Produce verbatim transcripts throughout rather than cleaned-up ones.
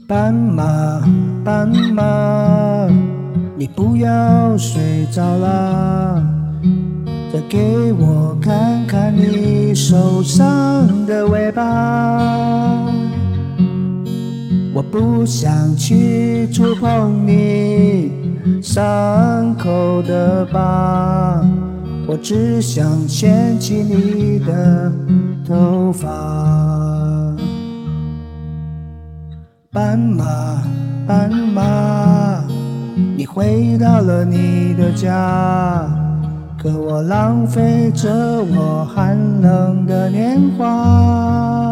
斑马，斑马，你不要睡着啦，再给我看看你受伤的尾巴。我不想去触碰你伤口的疤，我只想牵起你的头发。斑马，斑马，你回到了你的家，可我浪费着我寒冷的年华。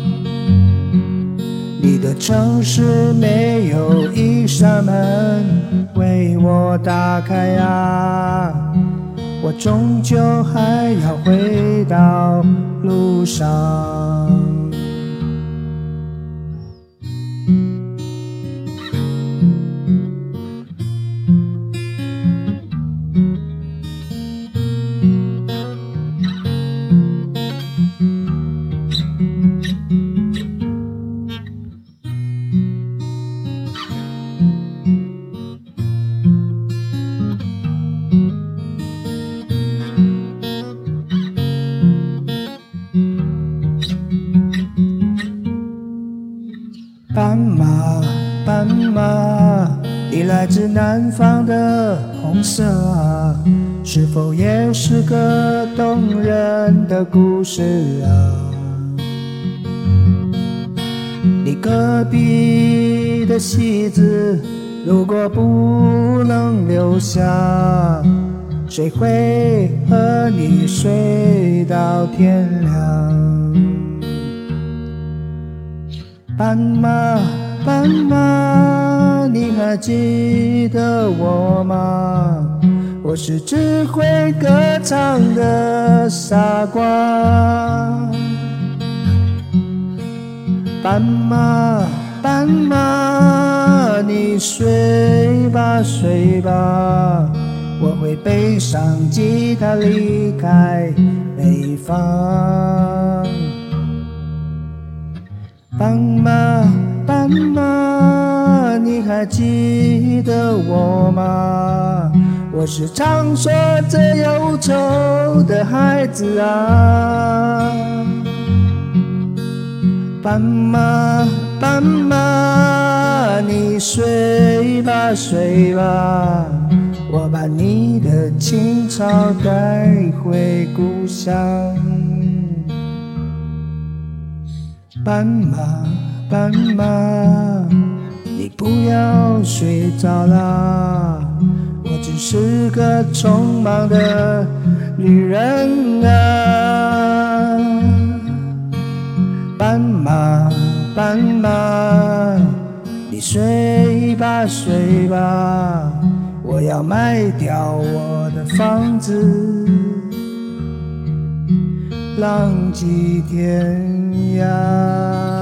你的城市没有一扇门为我打开啊，我终究还要回到路上。斑马，斑马，你来自南方的红色啊，是否也是个动人的故事啊？你隔壁的戏子，如果不能留下，谁会和你睡到天亮？斑马，斑马，你还记得我吗？我是只会歌唱的傻瓜。斑马，斑马，你睡吧睡吧，我会背上吉他离开北方。斑马，斑马，你还记得我吗？我是常说着忧愁的孩子啊。斑马，斑马，你睡吧睡吧，我把你的青草带回故乡。斑马，斑马，你不要睡着啦，我只是个匆忙的旅人啊。斑马，斑马，你睡吧睡吧，我要卖掉我的房子，浪迹天涯。